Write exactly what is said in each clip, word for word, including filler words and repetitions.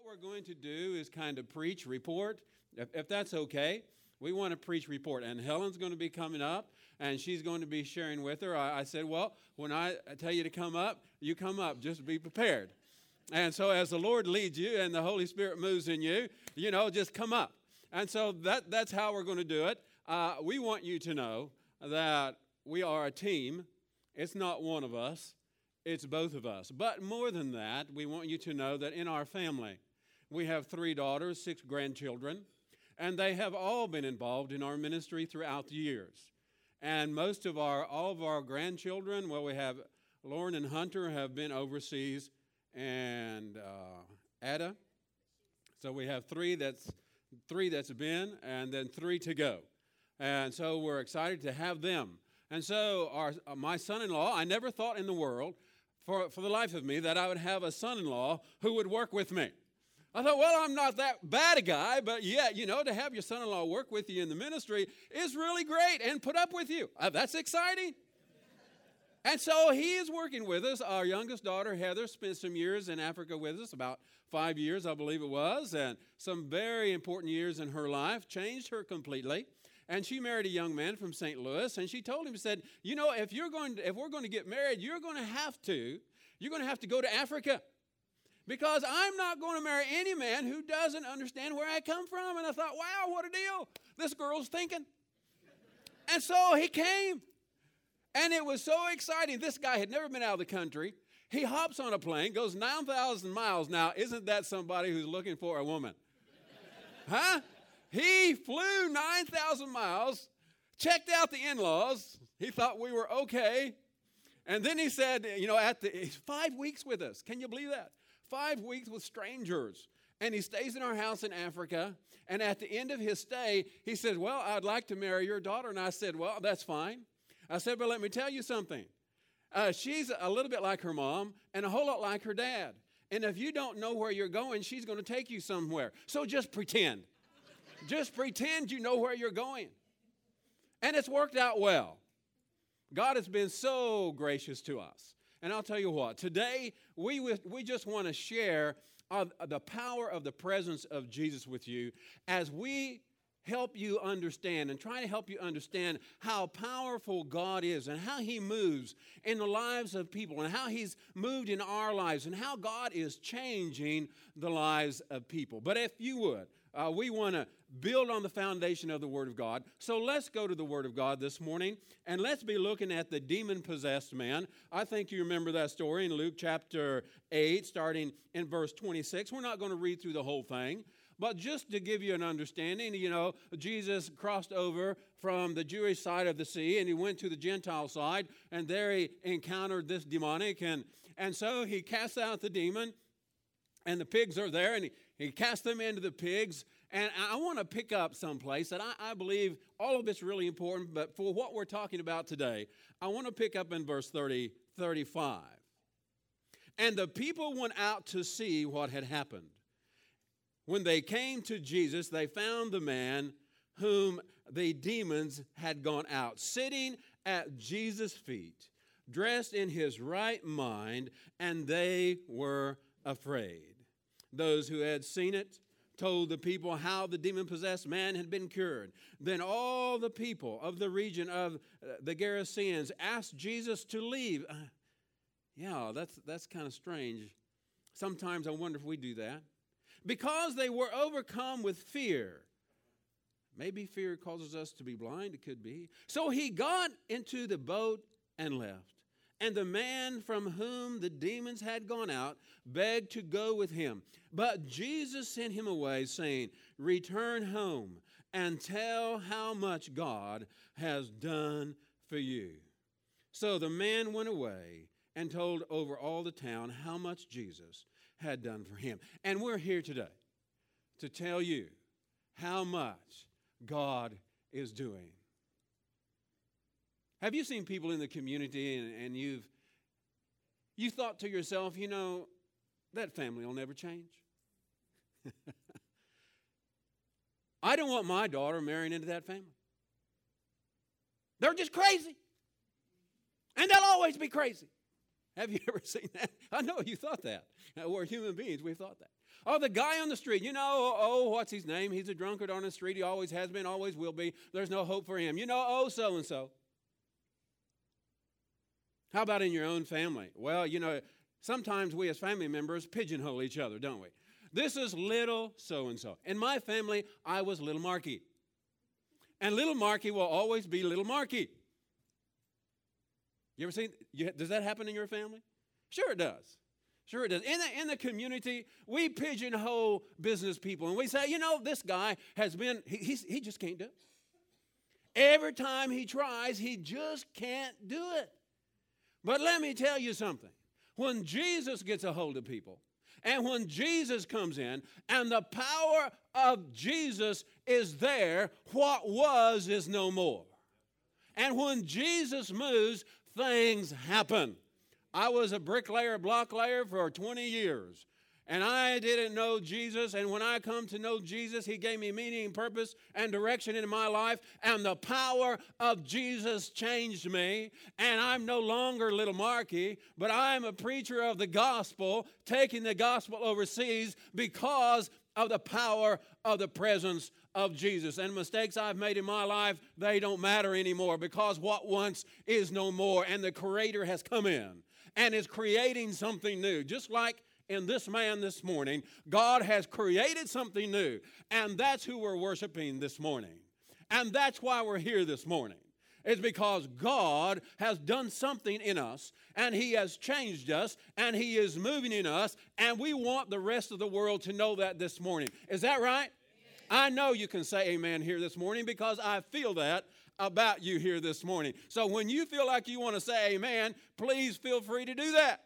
we're going to do is kind of preach, report, if, if that's okay. We want to preach, report. And Helen's going to be coming up, and she's going to be sharing with her. I, I said, well, when I tell you to come up, you come up. Just be prepared. And so as the Lord leads you and the Holy Spirit moves in you, you know, just come up. And so that that's how we're going to do it. Uh, we want you to know that we are a team. It's not one of us. It's both of us. But more than that, we want you to know that in our family, we have three daughters, six grandchildren, and they have all been involved in our ministry throughout the years. And most of our, all of our grandchildren, well, we have Lauren and Hunter have been overseas, and uh, Ada. So we have three that's three that's been, and then three to go. And so we're excited to have them. And so our uh, my son-in-law, I never thought in the world, for, for the life of me, that I would have a son-in-law who would work with me. I thought, well, I'm not that bad a guy, but yet, you know, to have your son-in-law work with you in the ministry is really great and put up with you. Uh, that's exciting. And so he is working with us. Our youngest daughter, Heather, spent some years in Africa with us, about five years, I believe it was, and some very important years in her life, changed her completely. And she married a young man from Saint Louis, and she told him, said, you know, if you're going to, if we're going to get married, you're going to have to, you're going to have to go to Africa. Because I'm not going to marry any man who doesn't understand where I come from. And I thought, wow, what a deal. This girl's thinking. And so he came. And it was so exciting. This guy had never been out of the country. He hops on a plane, goes nine thousand miles. Now, isn't that somebody who's looking for a woman? Huh? He flew nine thousand miles, checked out the in-laws. He thought we were okay. And then he said, you know, at the five weeks with us. Can you believe that? Five weeks with strangers. And he stays in our house in Africa. And at the end of his stay, he said, well, I'd like to marry your daughter. And I said, well, that's fine. I said, but let me tell you something. Uh, she's a little bit like her mom and a whole lot like her dad. And if you don't know where you're going, she's going to take you somewhere. So just pretend. Just pretend you know where you're going. And it's worked out well. God has been so gracious to us. And I'll tell you what, today we, we just want to share of the power of the presence of Jesus with you as we help you understand and try to help you understand how powerful God is and how he moves in the lives of people and how he's moved in our lives and how God is changing the lives of people. But if you would, uh, we want to build on the foundation of the Word of God. So let's go to the Word of God this morning, and let's be looking at the demon-possessed man. I think you remember that story in Luke chapter eight, starting in verse twenty-six. We're not going to read through the whole thing, but just to give you an understanding, you know, Jesus crossed over from the Jewish side of the sea, and he went to the Gentile side, and there he encountered this demonic, and, and so he cast out the demon, and the pigs are there, and he, he cast them into the pigs. And I want to pick up someplace that I, I believe all of it's really important, but for what we're talking about today, I want to pick up in verse thirty, thirty-five. And the people went out to see what had happened. When they came to Jesus, they found the man whom the demons had gone out, sitting at Jesus' feet, dressed in his right mind, and they were afraid. Those who had seen it told the people how the demon-possessed man had been cured. Then all the people of the region of the Gerasenes asked Jesus to leave. Uh, yeah, that's, that's kind of strange. Sometimes I wonder if we do that. Because they were overcome with fear. Maybe fear causes us to be blind. It could be. So he got into the boat and left. And the man from whom the demons had gone out begged to go with him. But Jesus sent him away, saying, return home and tell how much God has done for you. So the man went away and told over all the town how much Jesus had done for him. And we're here today to tell you how much God is doing. Have you seen people in the community and, and you've you thought to yourself, you know, that family will never change? I don't want my daughter marrying into that family. They're just crazy. And they'll always be crazy. Have you ever seen that? I know you thought that. We're human beings. We've thought that. Oh, the guy on the street, you know, oh, what's his name? He's a drunkard on the street. He always has been, always will be. There's no hope for him. You know, oh, so-and-so. How about in your own family? Well, you know, sometimes we as family members pigeonhole each other, don't we? This is little so-and-so. In my family, I was little Marky. And little Marky will always be little Marky. You ever seen, you, does that happen in your family? Sure it does. Sure it does. In the, in the community, we pigeonhole business people. And we say, you know, this guy has been, he, he's, he just can't do it. Every time he tries, he just can't do it. But let me tell you something. When Jesus gets a hold of people, and when Jesus comes in, and the power of Jesus is there, what was is no more. And when Jesus moves, things happen. I was a bricklayer, block layer for twenty years. And I didn't know Jesus. And when I come to know Jesus, he gave me meaning, purpose, and direction in my life. And the power of Jesus changed me. And I'm no longer little Marky, but I'm a preacher of the gospel, taking the gospel overseas because of the power of the presence of Jesus. And mistakes I've made in my life, they don't matter anymore, because what once is no more. And the Creator has come in and is creating something new. Just like in this man this morning, God has created something new. And that's who we're worshiping this morning. And that's why we're here this morning. It's because God has done something in us, and he has changed us, and he is moving in us, and we want the rest of the world to know that this morning. Is that right? I know you can say amen here this morning, because I feel that about you here this morning. So when you feel like you want to say amen, please feel free to do that.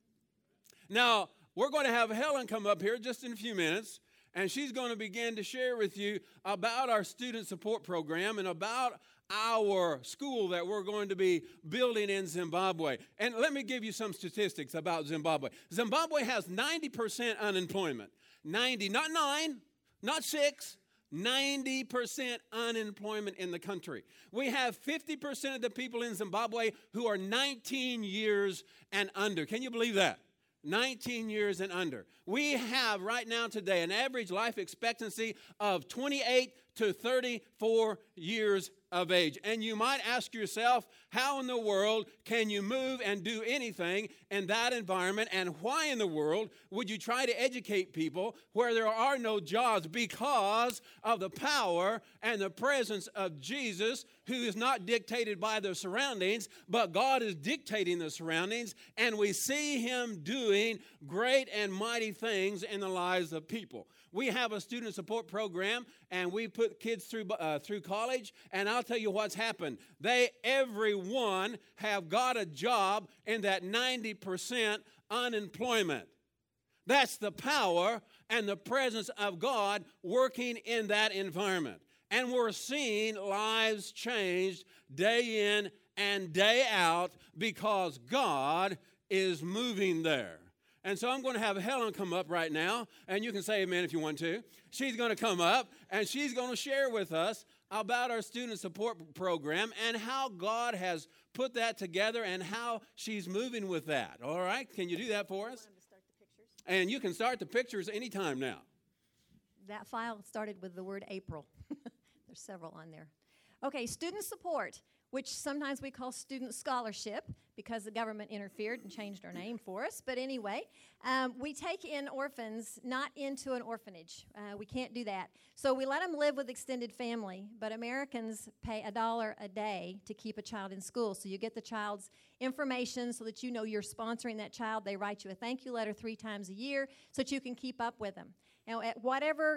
Now, we're going to have Helen come up here just in a few minutes, and she's going to begin to share with you about our student support program and about our school that we're going to be building in Zimbabwe. And let me give you some statistics about Zimbabwe. Zimbabwe has ninety percent unemployment. ninety, not nine, not six, ninety percent unemployment in the country. We have fifty percent of the people in Zimbabwe who are nineteen years and under. Can you believe that? nineteen years and under. We have right now today an average life expectancy of twenty-eight to thirty-four years of age. And you might ask yourself, how in the world can you move and do anything in that environment? And why in the world would you try to educate people where there are no jobs? Because of the power and the presence of Jesus, who is not dictated by the surroundings, but God is dictating the surroundings, and we see him doing great and mighty things in the lives of people. We have a student support program, and we put kids through uh, through college, and I'll tell you what's happened. They, everyone, have got a job in that ninety percent unemployment. That's the power and the presence of God working in that environment. And we're seeing lives changed day in and day out because God is moving there. And so I'm going to have Helen come up right now, and you can say amen if you want to. She's going to come up, and she's going to share with us about our student support program and how God has put that together and how she's moving with that. All right? Can you do that for us? To start the pictures. And you can start the pictures anytime now. That file started with the word April. There's several on there. Okay, student support, which sometimes we call student scholarship because the government interfered and changed our name for us. But anyway, um, we take in orphans not into an orphanage. Uh, we can't do that. So we let them live with extended family, but Americans pay a dollar a day to keep a child in school. So you get the child's information so that you know you're sponsoring that child. They write you a thank you letter three times a year so that you can keep up with them. Now, at whatever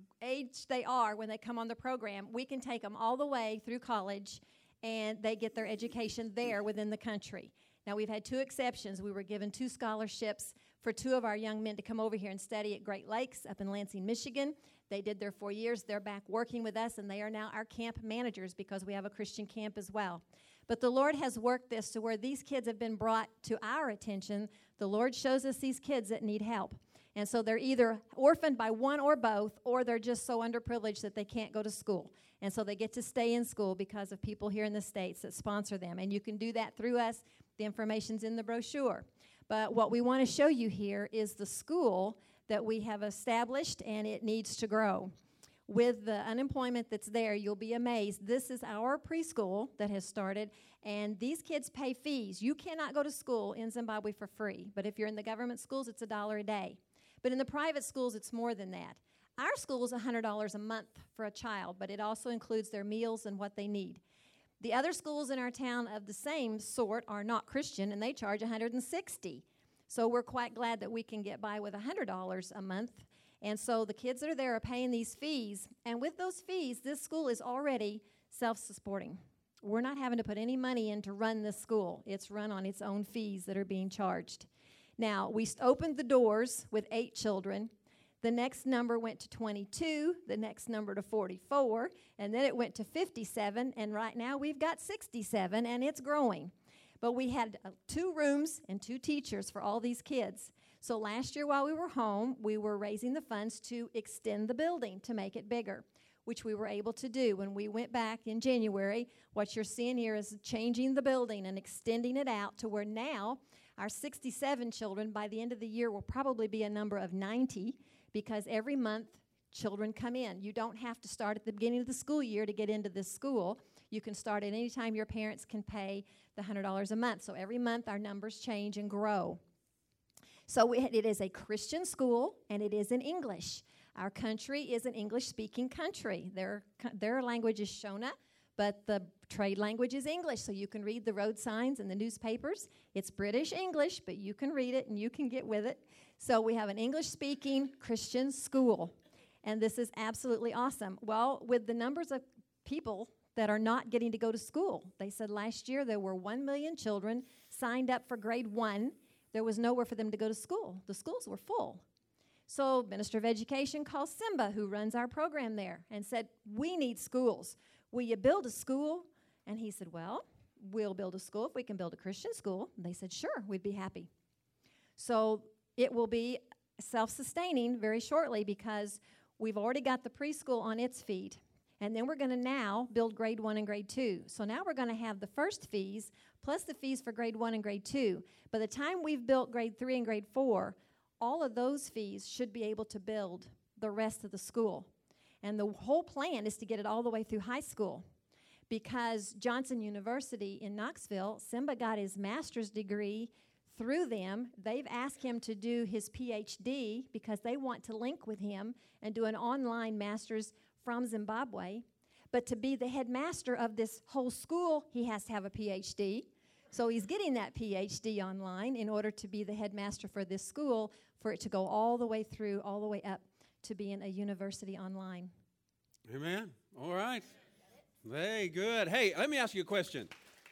age they are when they come on the program, we can take them all the way through college, and they get their education there within the country. Now, we've had two exceptions. We were given two scholarships for two of our young men to come over here and study at Great Lakes up in Lansing, Michigan. They did their four years. They're back working with us, and they are now our camp managers because we have a Christian camp as well. But the Lord has worked this to where these kids have been brought to our attention. The Lord shows us these kids that need help. And so they're either orphaned by one or both, or they're just so underprivileged that they can't go to school. And so they get to stay in school because of people here in the States that sponsor them. And you can do that through us. The information's in the brochure. But what we want to show you here is the school that we have established, and it needs to grow. With the unemployment that's there, you'll be amazed. This is our preschool that has started, and these kids pay fees. You cannot go to school in Zimbabwe for free, but if you're in the government schools, it's a dollar a day. But in the private schools, it's more than that. Our school is one hundred dollars a month for a child, but it also includes their meals and what they need. The other schools in our town of the same sort are not Christian, and they charge one hundred sixty dollars. So we're quite glad that we can get by with one hundred dollars a month. And so the kids that are there are paying these fees. And with those fees, this school is already self-supporting. We're not having to put any money in to run this school. It's run on its own fees that are being charged. Now, we opened the doors with eight children. The next number went to twenty-two, the next number to forty-four, and then it went to fifty-seven, and right now we've got sixty-seven, and it's growing. But we had uh, two rooms and two teachers for all these kids. So last year while we were home, we were raising the funds to extend the building to make it bigger, which we were able to do. When we went back in January, what you're seeing here is changing the building and extending it out to where now our sixty-seven children, by the end of the year, will probably be a number of ninety, because every month children come in. You don't have to start at the beginning of the school year to get into this school. You can start at any time your parents can pay the one hundred dollars a month. So every month our numbers change and grow. So we, it is a Christian school, and it is in English. Our country is an English-speaking country. Their, their language is Shona, but the trade language is English, so you can read the road signs and the newspapers. It's British English, but you can read it and you can get with it. So we have an English-speaking Christian school, and this is absolutely awesome. Well, with the numbers of people that are not getting to go to school, they said last year there were one million children signed up for grade one. There was nowhere for them to go to school. The schools were full. So Minister of Education called Simba, who runs our program there, and said, we need schools. Will you build a school? And he said, well, we'll build a school if we can build a Christian school. And they said, sure, we'd be happy. So it will be self-sustaining very shortly, because we've already got the preschool on its feet. And then we're going to now build grade one and grade two. So now we're going to have the first fees plus the fees for grade one and grade two. By the time we've built grade three and grade four, all of those fees should be able to build the rest of the school. And the whole plan is to get it all the way through high school, because Johnson University in Knoxville, Simba got his master's degree through them. They've asked him to do his P H D because they want to link with him and do an online master's from Zimbabwe. But to be the headmaster of this whole school, he has to have a P H D. So he's getting that P H D online in order to be the headmaster for this school, for it to go all the way through, all the way up to being a university online. Amen. All right. Very good. Hey, let me ask you a question.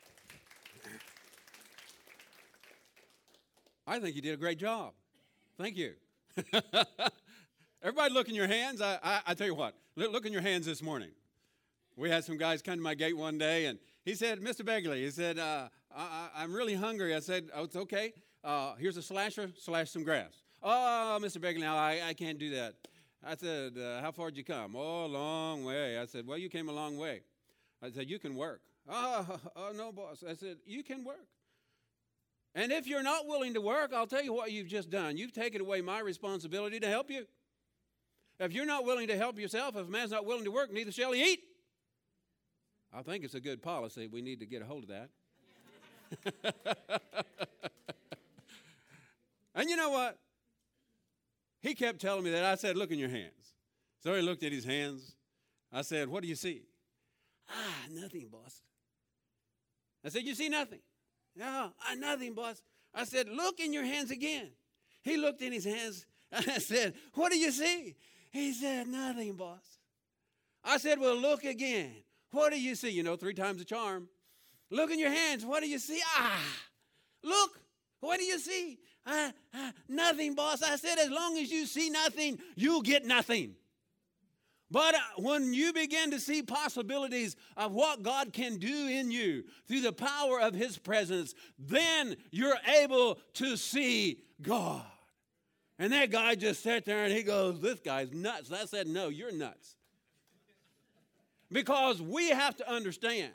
I think you did a great job. Thank you. Everybody look in your hands. I, I, I tell you what, look, look in your hands this morning. We had some guys come to my gate one day, and he said, Mister Begley, he said, uh, I, I'm really hungry. I said, oh, it's okay. Uh, here's a slasher, slash some grass. Oh, Mister Begley, now I, I can't do that. I said, uh, how far did you come? Oh, a long way. I said, well, you came a long way. I said, you can work. Oh, oh, no, boss. I said, you can work. And if you're not willing to work, I'll tell you what you've just done. You've taken away my responsibility to help you. If you're not willing to help yourself, if a man's not willing to work, neither shall he eat. I think it's a good policy. We need to get a hold of that. And you know what? He kept telling me that. I said, look in your hands. So he looked at his hands. I said, what do you see? Ah, nothing, boss. I said, you see nothing? No, ah, nothing, boss. I said, look in your hands again. He looked in his hands. I said, what do you see? He said, nothing, boss. I said, well, look again. What do you see? You know, three times the charm. Look in your hands. What do you see? Ah, look. What do you see? Ah, ah, nothing, boss. I said, as long as you see nothing, you'll get nothing. But uh, when you begin to see possibilities of what God can do in you through the power of His presence, then you're able to see God. And that guy just sat there and he goes, this guy's nuts. I said, no, you're nuts. Because we have to understand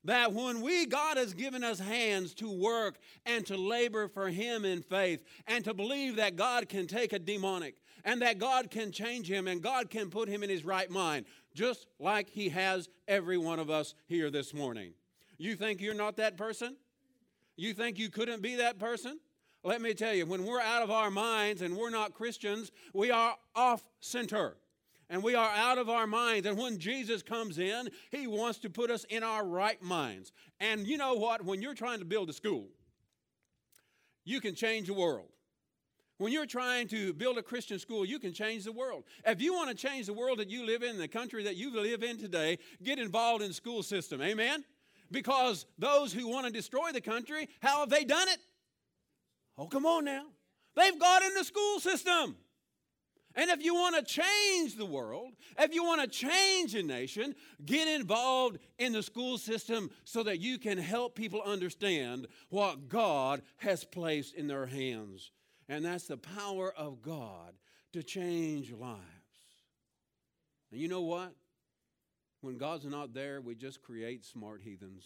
That when we, God has given us hands to work and to labor for Him in faith and to believe that God can take a demonic and that God can change him and God can put him in his right mind, just like He has every one of us here this morning. You think you're not that person? You think you couldn't be that person? Let me tell you, when we're out of our minds and we're not Christians, we are off center. And we are out of our minds. And when Jesus comes in, He wants to put us in our right minds. And you know what? When you're trying to build a school, you can change the world. When you're trying to build a Christian school, you can change the world. If you want to change the world that you live in, the country that you live in today, get involved in the school system. Amen? Because those who want to destroy the country, how have they done it? Oh, come on now. They've got in the school system. And if you want to change the world, if you want to change a nation, get involved in the school system so that you can help people understand what God has placed in their hands. And that's the power of God to change lives. And you know what? When God's not there, we just create smart heathens.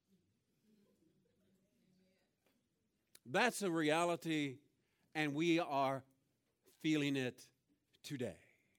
That's a reality, and we are feeling it today.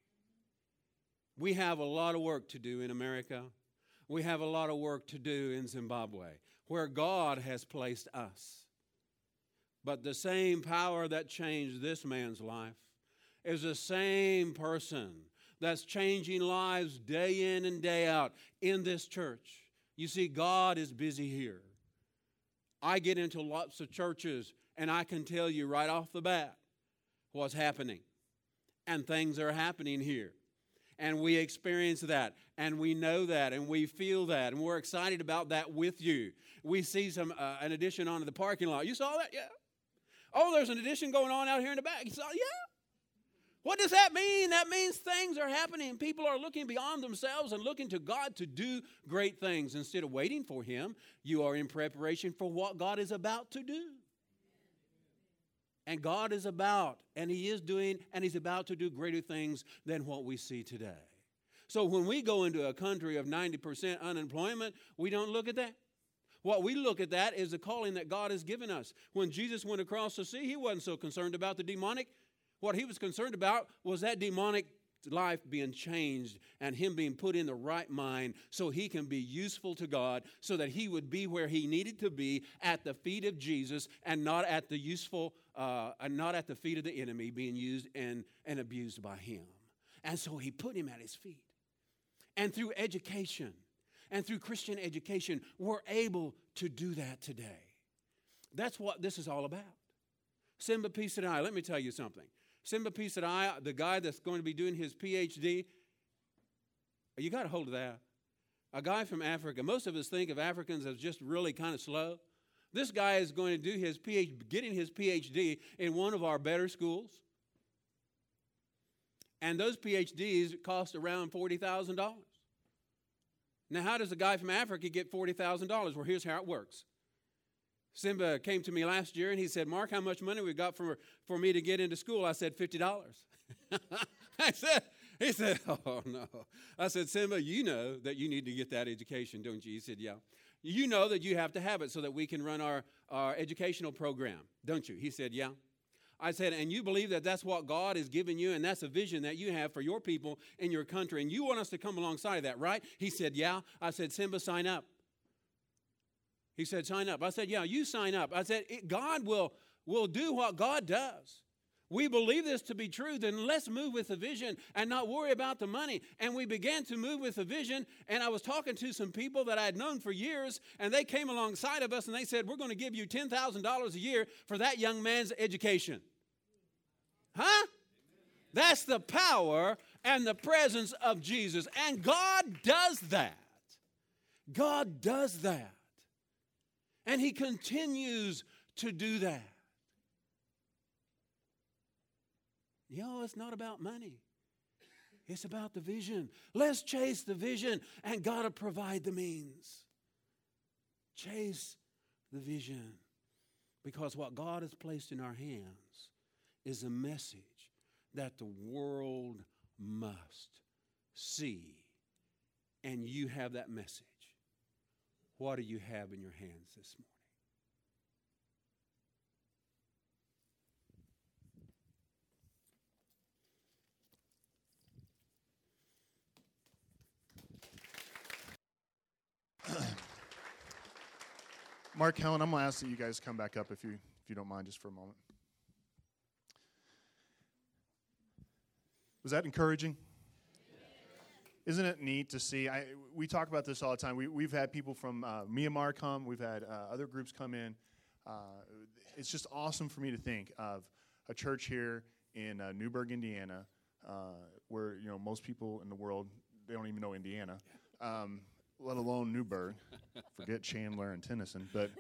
We have a lot of work to do in America. We have a lot of work to do in Zimbabwe, where God has placed us. But the same power that changed this man's life is the same person that's changing lives day in and day out in this church. You see, God is busy here. I get into lots of churches, and I can tell you right off the bat what's happening. And things are happening here. And we experience that, and we know that, and we feel that, and we're excited about that with you. We see some uh, an addition onto the parking lot. You saw that? Yeah. Oh, there's an addition going on out here in the back. You saw? Yeah. What does that mean? That means things are happening. People are looking beyond themselves and looking to God to do great things. Instead of waiting for Him, you are in preparation for what God is about to do. And God is about, and He is doing, and He's about to do greater things than what we see today. So when we go into a country of ninety percent unemployment, we don't look at that. What we look at that is the calling that God has given us. When Jesus went across the sea, He wasn't so concerned about the demonic. What He was concerned about was that demonic life being changed and him being put in the right mind so he can be useful to God, so that he would be where he needed to be at the feet of Jesus and not at the useful uh, and not at the feet of the enemy, being used and, and abused by him. And so he put him at his feet. And through education and through Christian education, we're able to do that today. That's what this is all about. Simba Pisadai, let me tell you something. Simba Pisadai, the guy that's going to be doing his P H D, you got a hold of that. A guy from Africa. Most of us think of Africans as just really kind of slow. This guy is going to do his PhD, getting his P H D in one of our better schools. And those P H Ds cost around forty thousand dollars. Now, how does a guy from Africa get forty thousand dollars? Well, here's how it works. Simba came to me last year and he said, Mark, how much money we got for, for me to get into school? I said, fifty dollars. I said, he said, oh, no. I said, Simba, you know that you need to get that education, don't you? He said, yeah. You know that you have to have it so that we can run our, our educational program, don't you? He said, yeah. I said, and you believe that that's what God has given you, and that's a vision that you have for your people in your country, and you want us to come alongside of that, right? He said, yeah. I said, Simba, sign up. He said, sign up. I said, yeah, you sign up. I said, God will, will do what God does. We believe this to be true, then let's move with the vision and not worry about the money. And we began to move with the vision, and I was talking to some people that I had known for years, and they came alongside of us, and they said, we're going to give you ten thousand dollars a year for that young man's education. Huh? That's the power and the presence of Jesus. And God does that. God does that. And He continues to do that. You know, it's not about money. It's about the vision. Let's chase the vision, and God will provide the means. Chase the vision. Because what God has placed in our hands is a message that the world must see. And you have that message. what do you have in your hands this morning? Mark, Helen, I'm going to ask that you guys come back up if you if you don't mind just for a moment. Was that encouraging? Isn't it neat to see? I, we talk about this all the time. We, we've had people from uh, Myanmar come. We've had uh, other groups come in. Uh, it's just awesome for me to think of a church here in uh, Newburgh, Indiana, uh, where you know most people in the world, they don't even know Indiana, um, let alone Newburgh. Forget Chandler and Tennyson. But,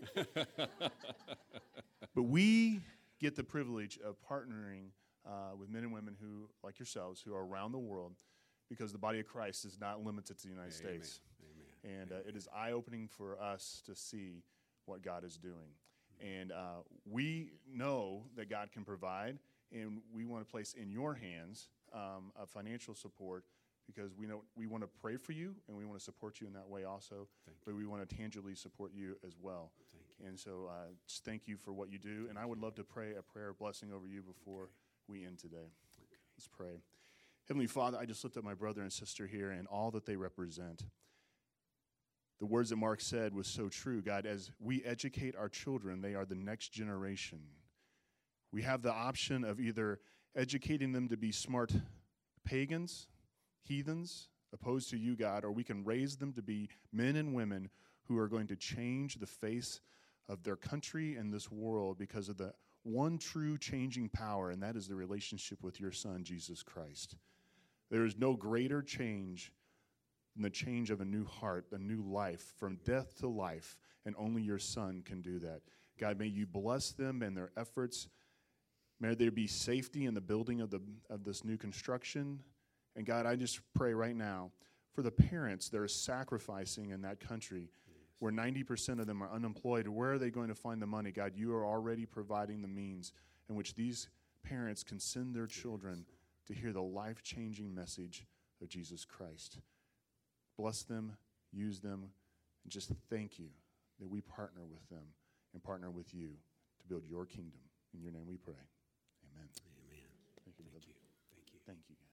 but we get the privilege of partnering uh, with men and women who, like yourselves, who are around the world, because the body of Christ is not limited to the United Amen. States. Amen. And uh, it is eye-opening for us to see what God is doing. And uh, we know that God can provide, and we want to place in your hands um, a financial support, because we know we want to pray for you, and we want to support you in that way also, Thank but we want to tangibly support you as well. Thank you. And so uh, just thank you for what you do, and I would love to pray a prayer of blessing over you before Okay. we end today. Okay. Let's pray. Heavenly Father, I just lift up my brother and sister here and all that they represent. The words that Mark said was so true. God, as we educate our children, they are the next generation. We have the option of either educating them to be smart pagans, heathens, opposed to you, God, or we can raise them to be men and women who are going to change the face of their country and this world because of the one true changing power, and that is the relationship with your Son, Jesus Christ. There is no greater change than the change of a new heart, a new life, from death to life, and only your Son can do that. God, may you bless them and their efforts. May there be safety in the building of, the, of this new construction. And God, I just pray right now for the parents that are sacrificing in that country, where ninety percent of them are unemployed. Where are they going to find the money? God, you are already providing the means in which these parents can send their children to hear the life-changing message of Jesus Christ. Bless them, use them, and just thank you that we partner with them and partner with you to build your kingdom. In your name we pray. Amen. Amen. Thank you, Thank brother. you. Thank you. Thank you.